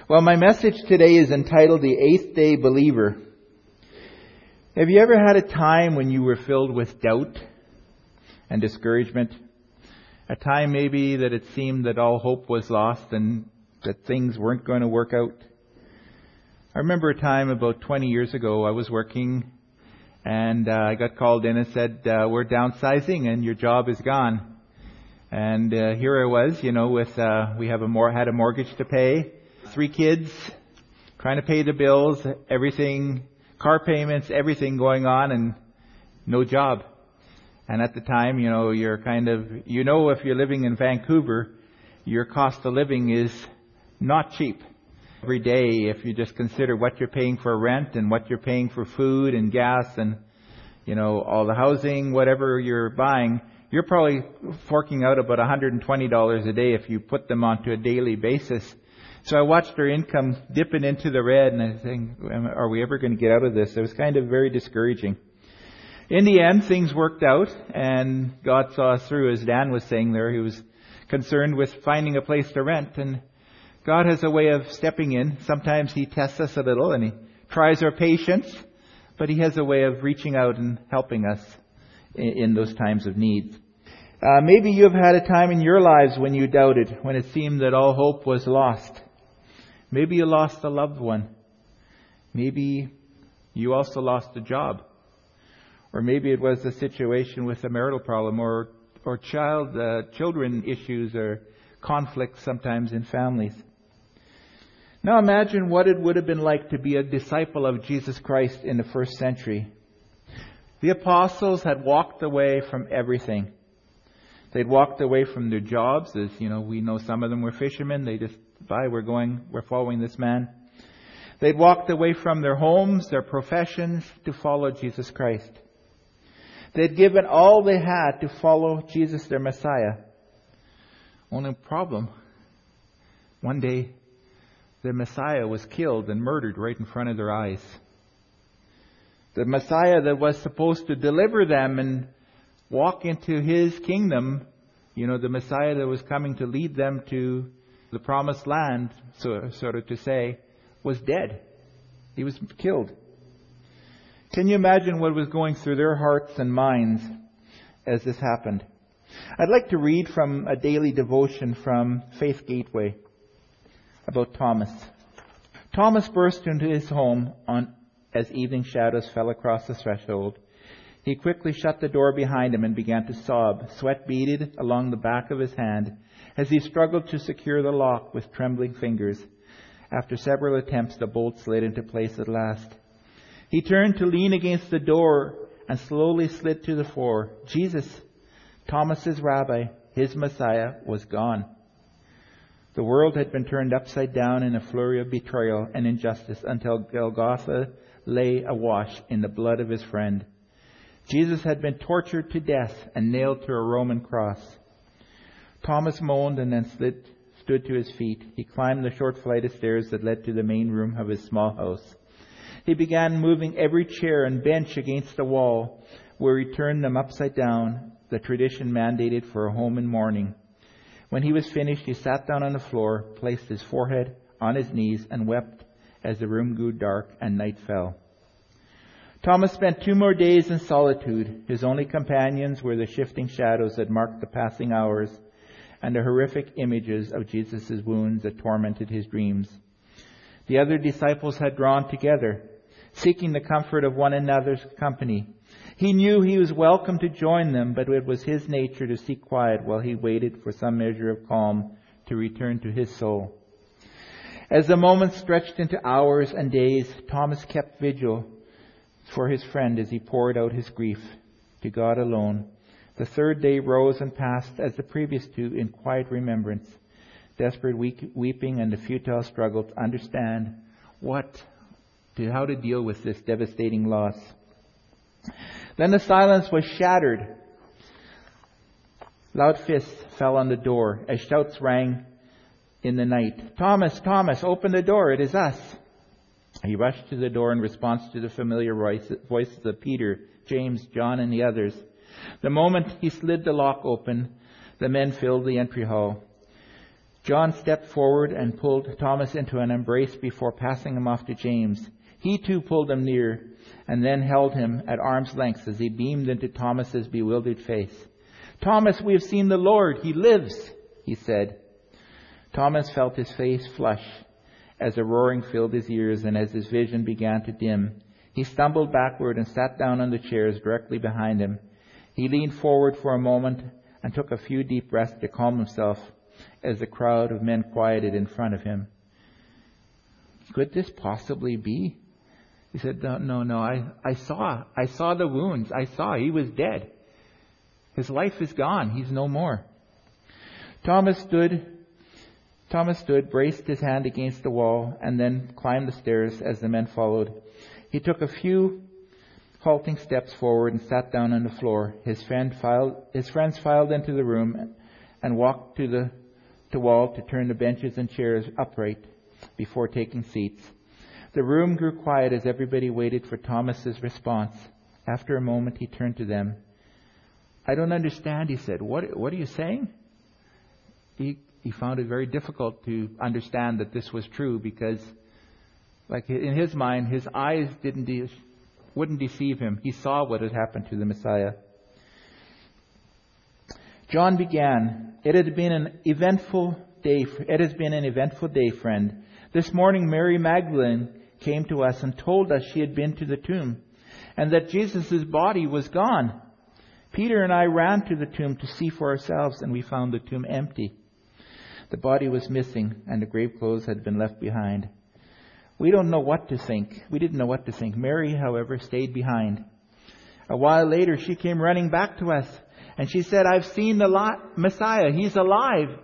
Well, my message today is entitled The Eighth Day Believer. Have you ever had a time when you were filled with doubt and discouragement? A time maybe that it seemed that all hope was lost and that things weren't going to work out. I remember a time about 20 years ago, I was working and I got called in and said, we're downsizing and your job is gone. And here I was, with we had a mortgage to pay, 3 kids, trying to pay the bills, everything, car payments, everything going on, and no job. And at the time, you're if you're living in Vancouver, your cost of living is not cheap. Every day, if you just consider what you're paying for rent and what you're paying for food and gas and, all the housing, whatever you're buying, you're probably forking out about $120 a day if you put them onto a daily basis. So I watched her income dipping into the red and I think, are we ever going to get out of this? It was kind of very discouraging. In the end, things worked out and God saw us through. As Dan was saying there, he was concerned with finding a place to rent, and God has a way of stepping in. Sometimes He tests us a little and He tries our patience, but He has a way of reaching out and helping us in those times of need. Maybe you've had a time in your lives when you doubted, when it seemed that all hope was lost. Maybe you lost a loved one. Maybe you also lost a job. Or maybe it was a situation with a marital problem or children issues or conflicts sometimes in families. Now imagine what it would have been like to be a disciple of Jesus Christ in the first century. The apostles had walked away from everything. They'd walked away from their jobs. As we know some of them were fishermen. They just, we're following this man. They'd walked away from their homes, their professions, to follow Jesus Christ. They'd given all they had to follow Jesus, their Messiah. Only problem, one day, the Messiah was killed and murdered right in front of their eyes. The Messiah that was supposed to deliver them and walk into His kingdom, the Messiah that was coming to lead them to the promised land, sort of to say, was dead. He was killed. Can you imagine what was going through their hearts and minds as this happened? I'd like to read from a daily devotion from Faith Gateway about Thomas. Thomas burst into his home as evening shadows fell across the threshold. He quickly shut the door behind him and began to sob. Sweat beaded along the back of his hand as he struggled to secure the lock with trembling fingers. After several attempts, the bolt slid into place at last. He turned to lean against the door and slowly slid to the floor. Jesus, Thomas's rabbi, his Messiah, was gone. The world had been turned upside down in a flurry of betrayal and injustice until Golgotha lay awash in the blood of His friend. Jesus had been tortured to death and nailed to a Roman cross. Thomas moaned and then stood to his feet. He climbed the short flight of stairs that led to the main room of his small house. He began moving every chair and bench against the wall, where he turned them upside down, the tradition mandated for a home in mourning. When he was finished, he sat down on the floor, placed his forehead on his knees, and wept as the room grew dark and night fell. Thomas spent 2 more days in solitude. His only companions were the shifting shadows that marked the passing hours and the horrific images of Jesus' wounds that tormented his dreams. The other disciples had drawn together, seeking the comfort of one another's company. He knew he was welcome to join them, but it was his nature to seek quiet while he waited for some measure of calm to return to his soul. As the moments stretched into hours and days, Thomas kept vigil for his friend as he poured out his grief to God alone. The third day rose and passed as the previous 2 in quiet remembrance, desperate weeping and the futile struggle to understand how to deal with this devastating loss. Then the silence was shattered. Loud fists fell on the door as shouts rang in the night. Thomas, Thomas, open the door, it is us. He rushed to the door in response to the familiar voices of Peter, James, John, and the others. The moment he slid the lock open, the men filled the entry hall. John stepped forward and pulled Thomas into an embrace before passing him off to James. He too pulled him near and then held him at arm's length as he beamed into Thomas's bewildered face. "Thomas, we have seen the Lord. He lives," he said. Thomas felt his face flush as a roaring filled his ears and as his vision began to dim. He stumbled backward and sat down on the chairs directly behind him. He leaned forward for a moment and took a few deep breaths to calm himself as the crowd of men quieted in front of him. Could this possibly be? He said, No, I saw the wounds. I saw he was dead. His life is gone. He's no more. Thomas stood, braced his hand against the wall, and then climbed the stairs as the men followed. He took a few halting steps forward and sat down on the floor. His friends filed into the room and walked to the wall to turn the benches and chairs upright before taking seats. The room grew quiet as everybody waited for Thomas's response. After a moment, he turned to them. "I don't understand," he said. What are you saying?" He found it very difficult to understand that this was true because, like in his mind, his eyes wouldn't deceive him. He saw what had happened to the Messiah. John began. It has been an eventful day, friend. This morning, Mary Magdalene came to us and told us she had been to the tomb and that Jesus' body was gone. Peter and I ran to the tomb to see for ourselves, and we found the tomb empty. The body was missing, and the grave clothes had been left behind. We didn't know what to think. Mary, however, stayed behind. A while later, she came running back to us, and she said, "I've seen the Messiah. He's alive."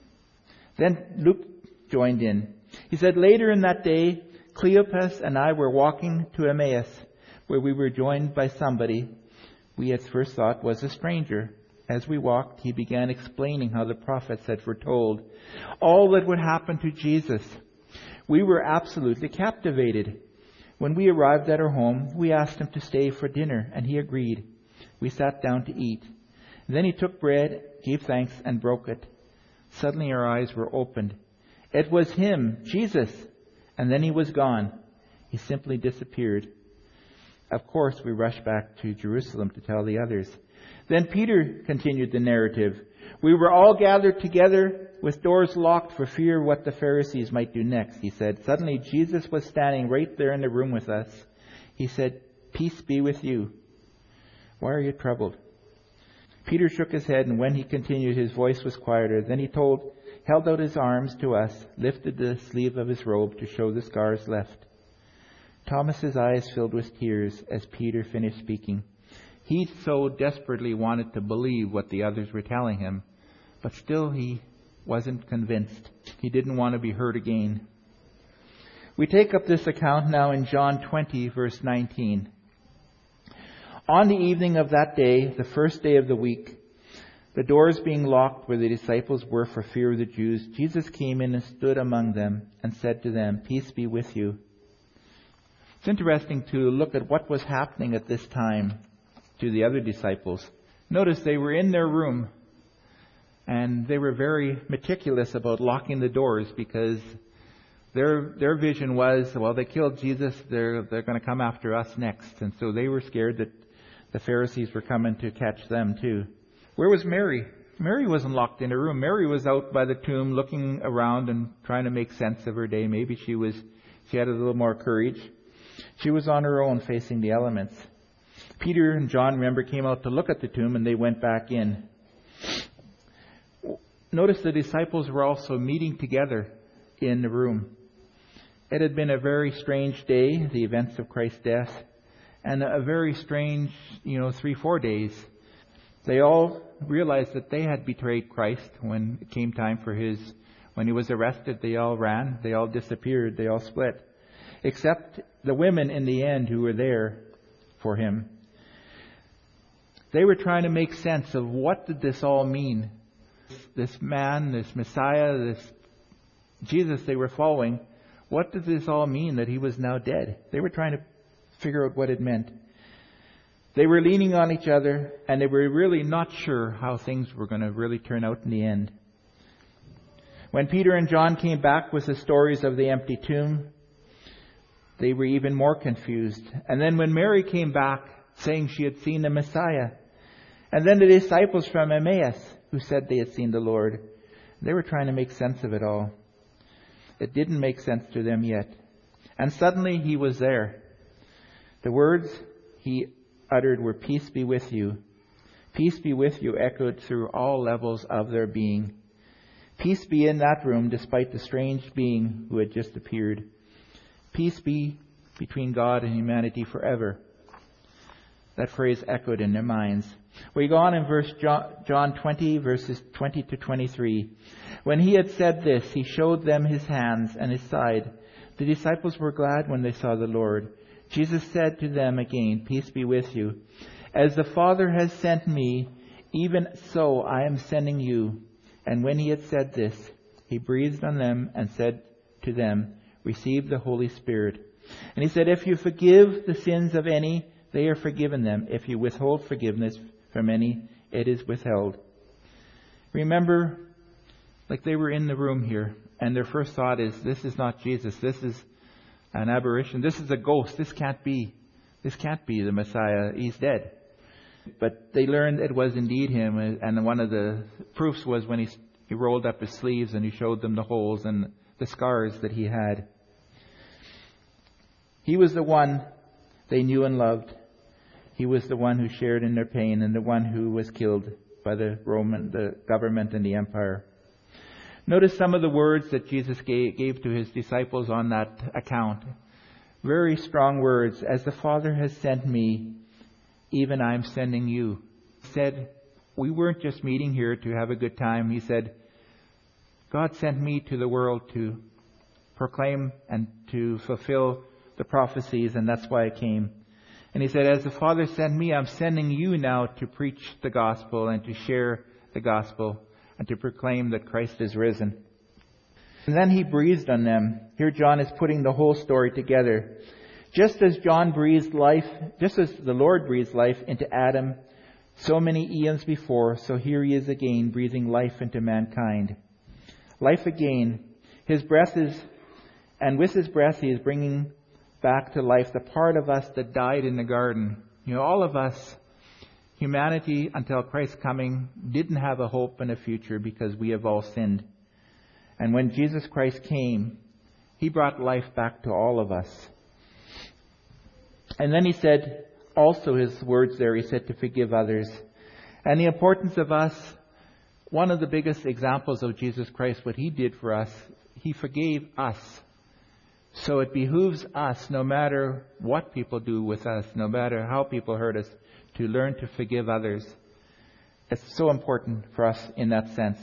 Then Luke joined in. He said, "Later in that day, Cleopas and I were walking to Emmaus, where we were joined by somebody we at first thought was a stranger. As we walked, he began explaining how the prophets had foretold all that would happen to Jesus. We were absolutely captivated. When we arrived at our home, we asked him to stay for dinner, and he agreed. We sat down to eat. Then he took bread, gave thanks, and broke it. Suddenly our eyes were opened. It was him, Jesus, and then he was gone. He simply disappeared. Of course, we rushed back to Jerusalem to tell the others. Then Peter continued the narrative. We were all gathered together with doors locked for fear what the Pharisees might do next, he said. Suddenly, Jesus was standing right there in the room with us. He said, "Peace be with you. Why are you troubled?" Peter shook his head, and when he continued, his voice was quieter. Then he held out his arms to us, lifted the sleeve of his robe to show the scars left. Thomas's eyes filled with tears as Peter finished speaking. He so desperately wanted to believe what the others were telling him, but still he wasn't convinced. He didn't want to be hurt again. We take up this account now in John 20, verse 19. On the evening of that day, the first day of the week, the doors being locked where the disciples were for fear of the Jews, Jesus came in and stood among them and said to them, "Peace be with you." It's interesting to look at what was happening at this time to the other disciples. Notice they were in their room and they were very meticulous about locking the doors because their vision was, well, they killed Jesus, they're going to come after us next. And so they were scared that the Pharisees were coming to catch them too. Where was Mary? Mary wasn't locked in her room. Mary was out by the tomb looking around and trying to make sense of her day. Maybe she had a little more courage. She was on her own facing the elements. Peter and John, remember, came out to look at the tomb and they went back in. Notice the disciples were also meeting together in the room. It had been a very strange day, the events of Christ's death, and a very strange, 3-4 days. They all realized that they had betrayed Christ when it came time when he was arrested. They all ran, they all disappeared, they all split. Except the women in the end who were there for him. They were trying to make sense of what did this all mean. This man, this Messiah, this Jesus they were following, what did this all mean that he was now dead? They were trying to figure out what it meant. They were leaning on each other and they were really not sure how things were going to really turn out in the end. When Peter and John came back with the stories of the empty tomb, they were even more confused. And then when Mary came back saying she had seen the Messiah, and then the disciples from Emmaus who said they had seen the Lord, they were trying to make sense of it all. It didn't make sense to them yet. And suddenly he was there. The words he uttered were, "Peace be with you." Peace be with you echoed through all levels of their being. Peace be in that room despite the strange being who had just appeared. Peace be between God and humanity forever. That phrase echoed in their minds. We go on in John 20, verses 20 to 23. When he had said this, he showed them his hands and his side. The disciples were glad when they saw the Lord. Jesus said to them again, "Peace be with you. As the Father has sent me, even so I am sending you." And when he had said this, he breathed on them and said to them, "Receive the Holy Spirit." And he said, "If you forgive the sins of any, they are forgiven them. If you withhold forgiveness from any, it is withheld." Remember, like they were in the room here, and their first thought is, this is not Jesus. This is an aberration. This is a ghost. This can't be the Messiah. He's dead. But they learned it was indeed him, and one of the proofs was when he rolled up his sleeves and he showed them the holes and the scars that he had. He was the one they knew and loved. He was the one who shared in their pain and the one who was killed by the government and the empire. Notice some of the words that Jesus gave to his disciples on that account. Very strong words. "As the Father has sent me, even I am sending you." He said, we weren't just meeting here to have a good time. He said, God sent me to the world to proclaim and to fulfill the prophecies, and that's why I came. And he said, as the Father sent me, I'm sending you now to preach the gospel and to share the gospel and to proclaim that Christ is risen. And then he breathed on them. Here John is putting the whole story together. Just as the Lord breathed life into Adam so many eons before, so here he is again breathing life into mankind. Life again. His breath and with his breath he is bringing back to life the part of us that died in the garden. All of us, humanity until Christ's coming, didn't have a hope and a future because we have all sinned. And when Jesus Christ came, he brought life back to all of us. And then he said, also his words there, he said to forgive others. And the importance of us, one of the biggest examples of Jesus Christ, what he did for us, he forgave us. So it behooves us, no matter what people do with us, no matter how people hurt us, to learn to forgive others. It's so important for us in that sense.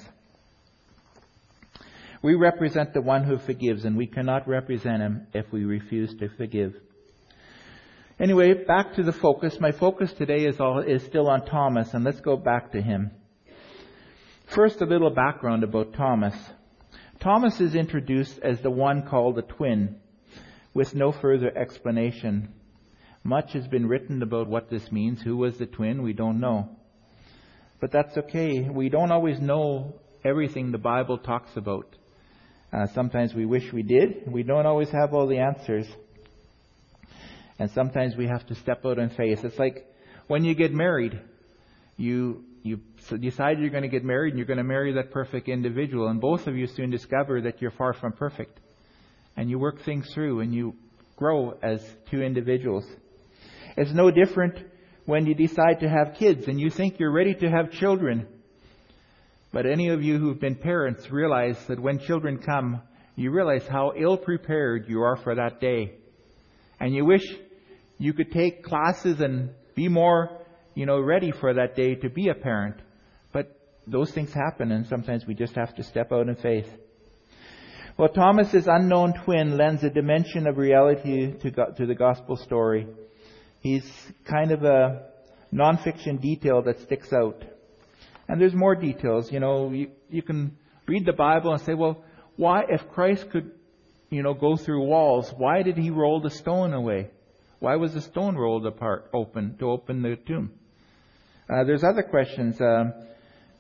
We represent the one who forgives, and we cannot represent him if we refuse to forgive. Anyway, back to the focus. My focus today is still on Thomas, and let's go back to him. First, a little background about Thomas. Thomas is introduced as the one called the twin, with no further explanation. Much has been written about what this means. Who was the twin? We don't know. But that's okay. We don't always know everything the Bible talks about. Sometimes we wish we did. We don't always have all the answers. And sometimes we have to step out in faith. It's like when you get married. You decide you're going to get married and you're going to marry that perfect individual. And both of you soon discover that you're far from perfect. And you work things through and you grow as two individuals. It's no different when you decide to have kids and you think you're ready to have children. But any of you who've been parents realize that when children come, you realize how ill-prepared you are for that day. And you wish you could take classes and be more, ready for that day to be a parent. But those things happen, and sometimes we just have to step out in faith. Well, Thomas's unknown twin lends a dimension of reality to the gospel story. He's kind of a non-fiction detail that sticks out. And there's more details. You can read the Bible and say, well, why, if Christ could, go through walls, why did he roll the stone away? Why was the stone rolled apart, to open the tomb? There's other questions.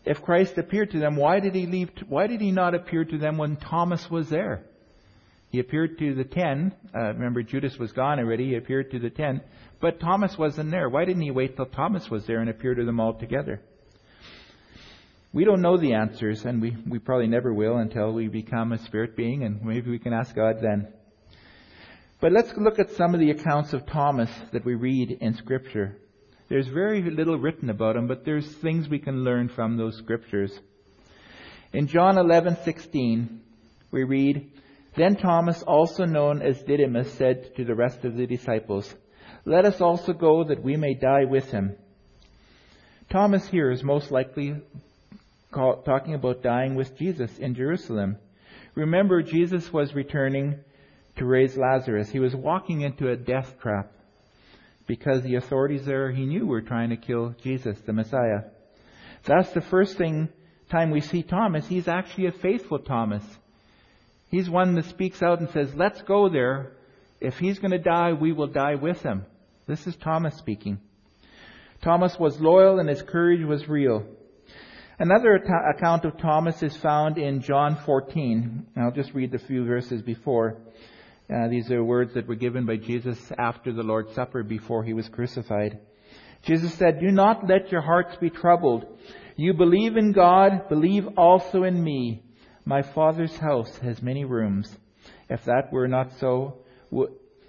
if Christ appeared to them, why did he not appear to them when Thomas was there? He appeared to the 10. Remember, Judas was gone already. He appeared to the 10. But Thomas wasn't there. Why didn't he wait till Thomas was there and appear to them all together? We don't know the answers, and we probably never will until we become a spirit being, and maybe we can ask God then. But let's look at some of the accounts of Thomas that we read in Scripture. There's very little written about him, but there's things we can learn from those Scriptures. In John 11:16, we read, "Then Thomas, also known as Didymus, said to the rest of the disciples, 'Let us also go that we may die with him.'" Thomas here is most likely talking about dying with Jesus in Jerusalem. Remember, Jesus was returning to raise Lazarus. He was walking into a death trap because the authorities there, he knew, were trying to kill Jesus, the Messiah. That's the first time we see Thomas. He's actually a faithful Thomas. He's one that speaks out and says, "Let's go there. If he's going to die, we will die with him." This is Thomas speaking. Thomas was loyal and his courage was real. Another account of Thomas is found in John 14. I'll just read the few verses before. These are words that were given by Jesus after the Lord's Supper, before he was crucified. Jesus said, "Do not let your hearts be troubled. You believe in God, believe also in me. My Father's house has many rooms. If that were not so, would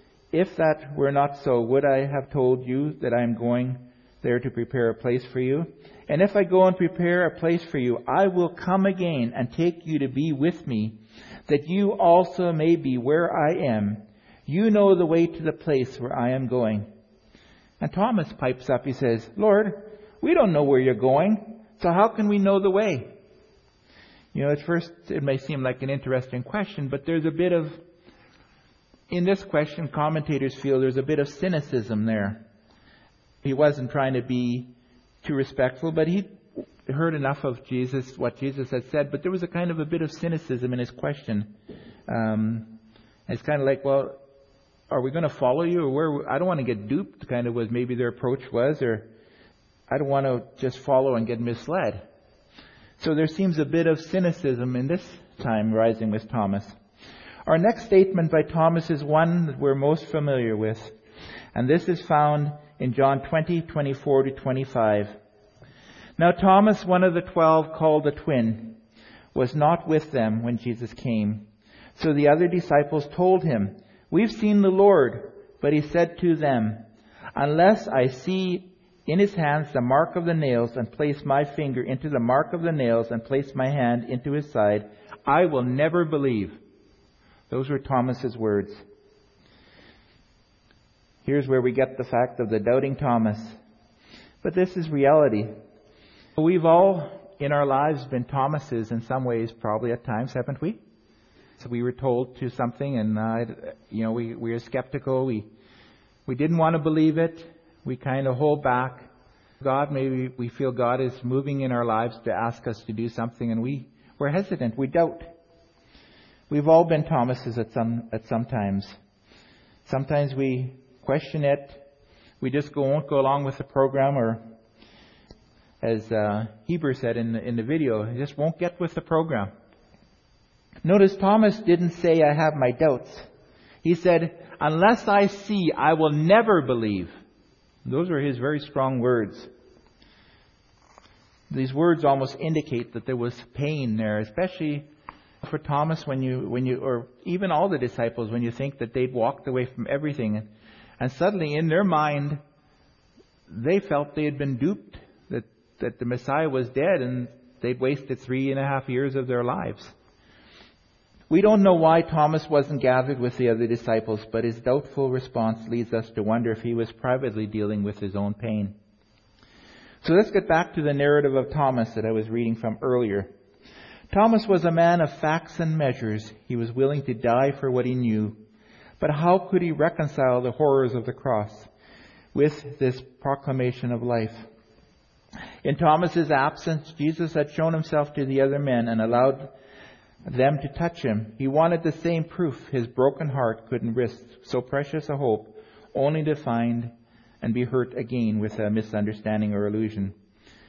I have told you that I am going there to prepare a place for you? And if I go and prepare a place for you, I will come again and take you to be with me, that you also may be where I am. You know the way to the place where I am going." And Thomas pipes up. He says, "Lord, we don't know where you're going, so how can we know the way?" At first it may seem like an interesting question, but there's a bit of, in this question, commentators feel there's a bit of cynicism there. He wasn't trying to be too respectful, but he heard enough of Jesus, what Jesus had said, but there was a bit of cynicism in his question. It's kind of like, well, are we going to follow you, or where? I don't want to get duped, kind of was maybe their approach was, or I don't want to just follow and get misled. So there seems a bit of cynicism in this time rising with Thomas. Our next statement by Thomas is one that we're most familiar with, and this is found in John 20:24-25. "Now Thomas, one of the 12, called the twin, was not with them when Jesus came. So the other disciples told him, 'We've seen the Lord.' But he said to them, 'Unless I see in his hands the mark of the nails, and place my finger into the mark of the nails, and place my hand into his side, I will never believe.'" Those were Thomas's words. Here's where we get the fact of the doubting Thomas. But this is reality. We've all, in our lives, been Thomases in some ways, probably at times, haven't we? So we were told to something, and we were skeptical. We didn't want to believe it. We kind of hold back. Maybe we feel God is moving in our lives to ask us to do something, and we're hesitant. We doubt. We've all been Thomases at some times. Sometimes we question it. We just won't go along with the program, or as Heber said in the video, just won't get with the program. Notice Thomas didn't say, "I have my doubts." He said, "Unless I see, I will never believe." Those are his very strong words. These words almost indicate that there was pain there, especially for Thomas when you, or even all the disciples, when you think that they'd walked away from everything, and suddenly in their mind, they felt they had been duped, that the Messiah was dead, and they'd wasted 3.5 years of their lives. We don't know why Thomas wasn't gathered with the other disciples, but his doubtful response leads us to wonder if he was privately dealing with his own pain. So let's get back to the narrative of Thomas that I was reading from earlier. Thomas was a man of facts and measures. He was willing to die for what he knew. But how could he reconcile the horrors of the cross with this proclamation of life? In Thomas's absence, Jesus had shown himself to the other men and allowed them to touch him. He wanted the same proof his broken heart couldn't risk so precious a hope, only to find and be hurt again with a misunderstanding or illusion.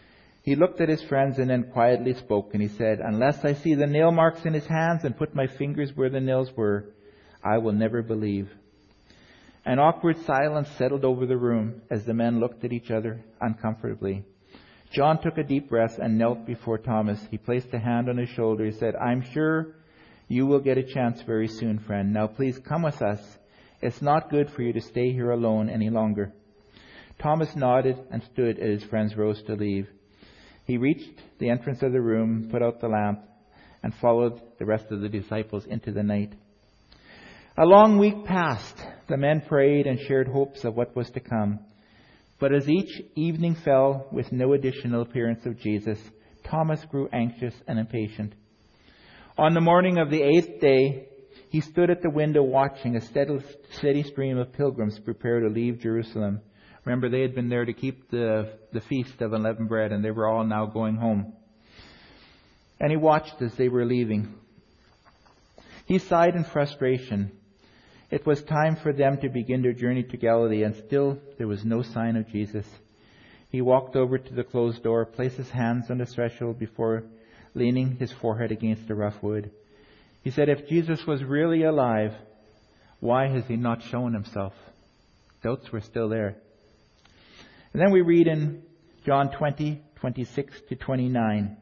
He looked at his friends and then quietly spoke, and he said, "Unless I see the nail marks in his hands and put my fingers where the nails were, I will never believe." An awkward silence settled over the room as the men looked at each other uncomfortably. John took a deep breath and knelt before Thomas. He placed a hand on his shoulder. He said, "I'm sure you will get a chance very soon, friend. Now please come with us. It's not good for you to stay here alone any longer." Thomas nodded and stood as his friends rose to leave. He reached the entrance of the room, put out the lamp, and followed the rest of the disciples into the night. A long week passed. The men prayed and shared hopes of what was to come. But as each evening fell with no additional appearance of Jesus, Thomas grew anxious and impatient. On the morning of the 8th day, he stood at the window watching a steady stream of pilgrims prepare to leave Jerusalem. Remember, they had been there to keep the feast of unleavened bread, and they were all now going home. And he watched as they were leaving. He sighed in frustration. It was time for them to begin their journey to Galilee, and still there was no sign of Jesus. He walked over to the closed door, placed his hands on the threshold before leaning his forehead against the rough wood. He said, "If Jesus was really alive, why has he not shown himself?" Doubts were still there. And then we read in John 20:26-29.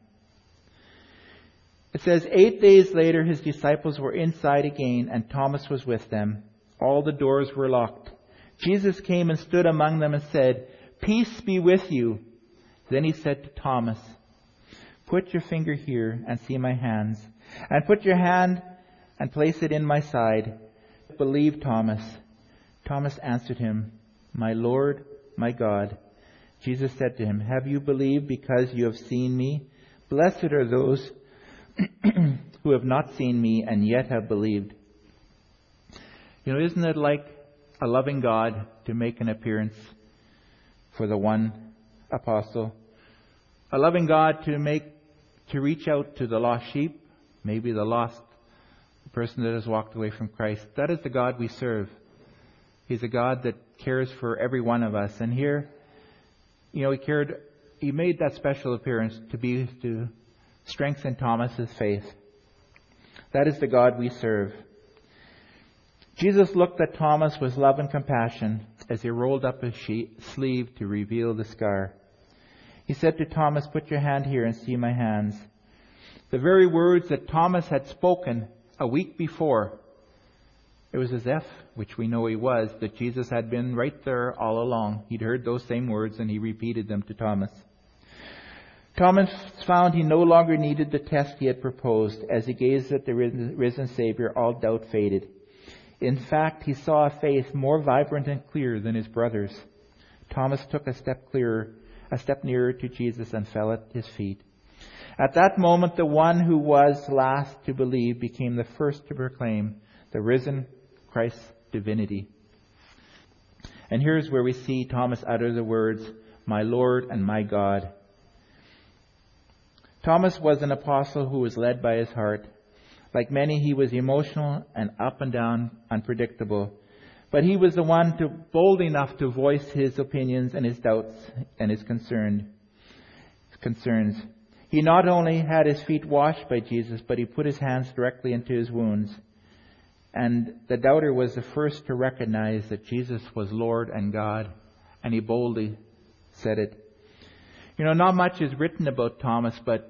It says, 8 days later, his disciples were inside again, and Thomas was with them. All the doors were locked. Jesus came and stood among them and said, "Peace be with you." Then he said to Thomas, "Put your finger here and see my hands, and put your hand and place it in my side. Believe, Thomas." Thomas answered him, "My Lord, my God." Jesus said to him, "Have you believed because you have seen me? Blessed are those who have not seen me and yet have believed." You know, isn't it like a loving God to make an appearance for the one apostle? A loving God to reach out to the lost sheep, maybe the lost person that has walked away from Christ. That is the God we serve. He's a God that cares for every one of us. And here, you know, he made that special appearance to strengthen Thomas's faith. That is the God we serve. Jesus looked at Thomas with love and compassion as he rolled up his sleeve to reveal the scar. He said to Thomas, "Put your hand here and see my hands." The very words that Thomas had spoken a week before. It was as if, which we know he was, that Jesus had been right there all along. He'd heard those same words and he repeated them to Thomas. Thomas found he no longer needed the test he had proposed. As he gazed at the risen Savior, all doubt faded. In fact, he saw a faith more vibrant and clear than his brothers. Thomas took a step nearer to Jesus and fell at his feet. At that moment, the one who was last to believe became the first to proclaim the risen Christ's divinity. And here's where we see Thomas utter the words, "My Lord and my God." Thomas was an apostle who was led by his heart. Like many, he was emotional and up and down, unpredictable. But he was the one bold enough to voice his opinions and his doubts and his concerns. He not only had his feet washed by Jesus, but he put his hands directly into his wounds. And the doubter was the first to recognize that Jesus was Lord and God, and he boldly said it. You know, not much is written about Thomas, but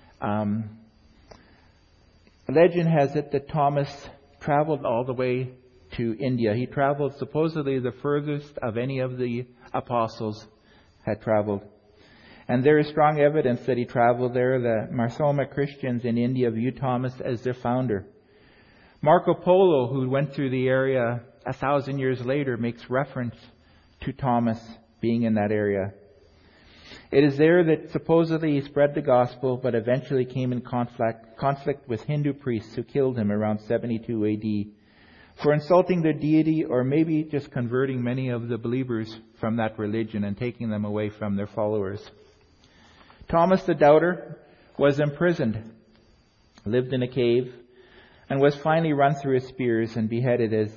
legend has it that Thomas traveled all the way to India. He traveled supposedly the furthest of any of the apostles had traveled. And there is strong evidence that he traveled there. The Marsoma Christians in India view Thomas as their founder. Marco Polo, who went through the area 1,000 years later, makes reference to Thomas being in that area. It is there that supposedly he spread the gospel, but eventually came in conflict with Hindu priests who killed him around 72 AD for insulting their deity, or maybe just converting many of the believers from that religion and taking them away from their followers. Thomas the doubter was imprisoned, lived in a cave, and was finally run through with spears and beheaded, as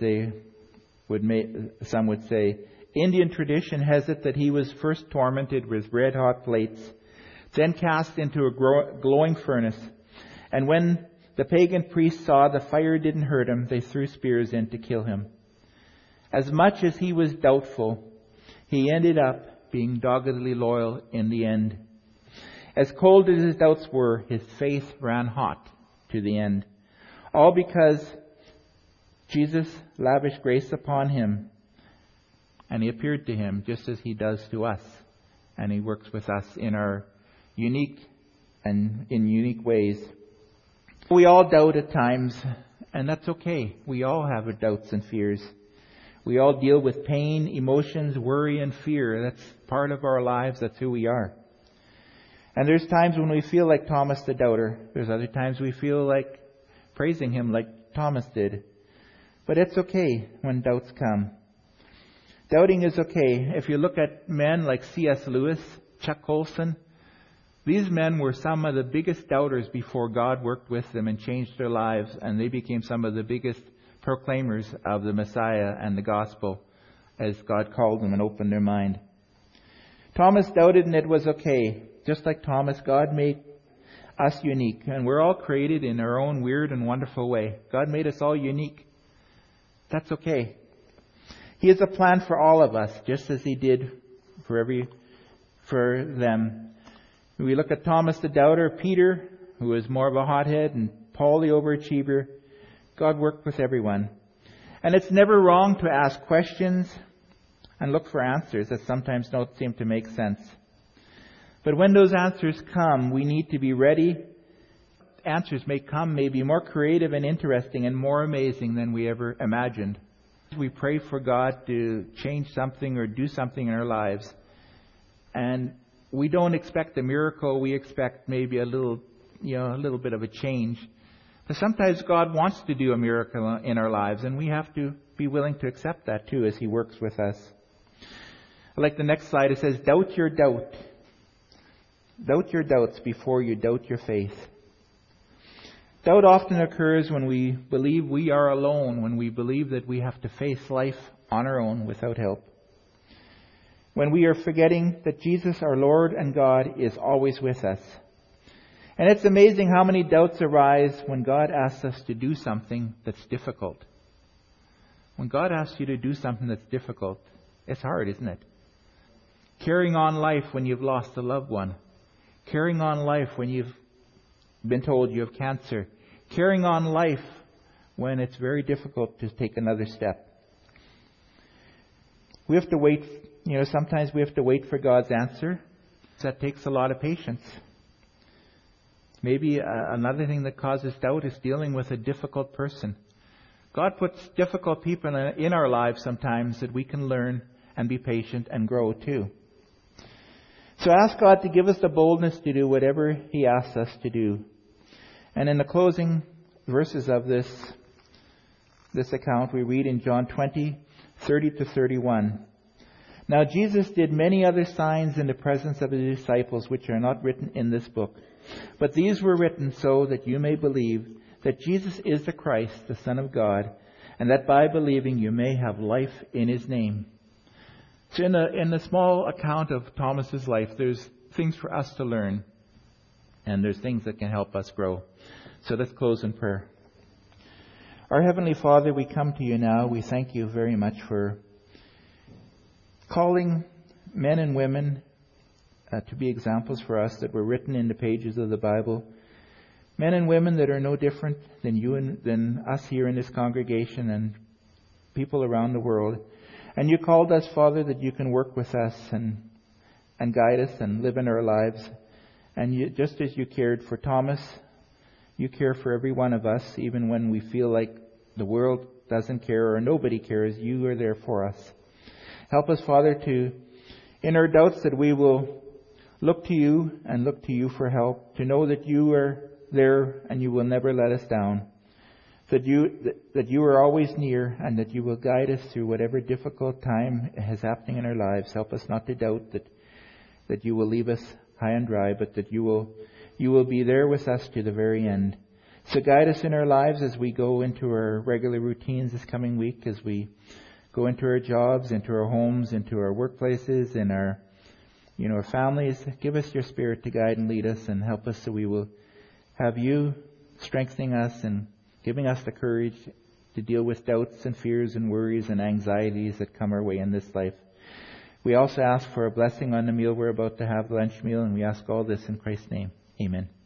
some would say. Indian tradition has it that he was first tormented with red-hot plates, then cast into a glowing furnace. And when the pagan priests saw the fire didn't hurt him, they threw spears in to kill him. As much as he was doubtful, he ended up being doggedly loyal in the end. As cold as his doubts were, his faith ran hot to the end. All because Jesus lavished grace upon him, and he appeared to him just as he does to us. And he works with us in our unique and in unique ways. We all doubt at times, and that's okay. We all have our doubts and fears. We all deal with pain, emotions, worry, and fear. That's part of our lives. That's who we are. And there's times when we feel like Thomas the doubter. There's other times we feel like praising him like Thomas did. But it's okay when doubts come. Doubting is okay. If you look at men like C.S. Lewis, Chuck Colson, these men were some of the biggest doubters before God worked with them and changed their lives, and they became some of the biggest proclaimers of the Messiah and the gospel as God called them and opened their mind. Thomas doubted, and it was okay. Just like Thomas, God made us unique, and we're all created in our own weird and wonderful way. God made us all unique. That's okay. He has a plan for all of us, just as He did for them. We look at Thomas the doubter, Peter, who was more of a hothead, and Paul the overachiever. God worked with everyone. And it's never wrong to ask questions and look for answers that sometimes don't seem to make sense. But when those answers come, we need to be ready. Answers may come, may be more creative and interesting and more amazing than we ever imagined. We pray for God to change something or do something in our lives. And we don't expect a miracle. We expect maybe a little bit of a change. But sometimes God wants to do a miracle in our lives, and we have to be willing to accept that too as He works with us. I like the next slide. It says, doubt your doubt. Doubt your doubts before you doubt your faith. Doubt often occurs when we believe we are alone, when we believe that we have to face life on our own without help. When we are forgetting that Jesus, our Lord and God, is always with us. And it's amazing how many doubts arise when God asks us to do something that's difficult. When God asks you to do something that's difficult, it's hard, isn't it? Carrying on life when you've lost a loved one. Carrying on life when you've been told you have cancer. Carrying on life when it's very difficult to take another step. We have to wait, sometimes we have to wait for God's answer. That takes a lot of patience. Maybe another thing that causes doubt is dealing with a difficult person. God puts difficult people in our lives sometimes that we can learn and be patient and grow too. So ask God to give us the boldness to do whatever He asks us to do. And in the closing verses of this account, we read in John 20:30-31. Now Jesus did many other signs in the presence of His disciples, which are not written in this book. But these were written so that you may believe that Jesus is the Christ, the Son of God, and that by believing you may have life in His name. So in the small account of Thomas's life, there's things for us to learn, and there's things that can help us grow. So let's close in prayer. Our Heavenly Father, we come to You now. We thank You very much for calling men and women to be examples for us that were written in the pages of the Bible. Men and women that are no different than you and than us here in this congregation and people around the world. And You called us, Father, that You can work with us and guide us and live in our lives. And just as You cared for Thomas, You care for every one of us, even when we feel like the world doesn't care or nobody cares. You are there for us. Help us, Father, to, in our doubts, that we will look to You and look to You for help, to know that You are there and You will never let us down, that you are always near and that You will guide us through whatever difficult time is happening in our lives. Help us not to doubt that You will leave us high and dry, but that You will be there with us to the very end. So guide us in our lives as we go into our regular routines this coming week, as we go into our jobs, into our homes, into our workplaces, in our our families. Give us your Spirit to guide and lead us and help us so we will have you strengthening us and giving us the courage to deal with doubts and fears and worries and anxieties that come our way in this life. We also ask for a blessing on the meal we're about to have, the lunch meal, and we ask all this in Christ's name. Amen.